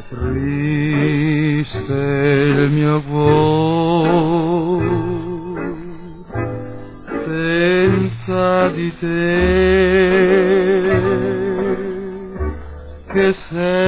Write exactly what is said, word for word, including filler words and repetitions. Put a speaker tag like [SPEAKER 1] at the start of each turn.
[SPEAKER 1] Triste il mio cuore senza di te, che sei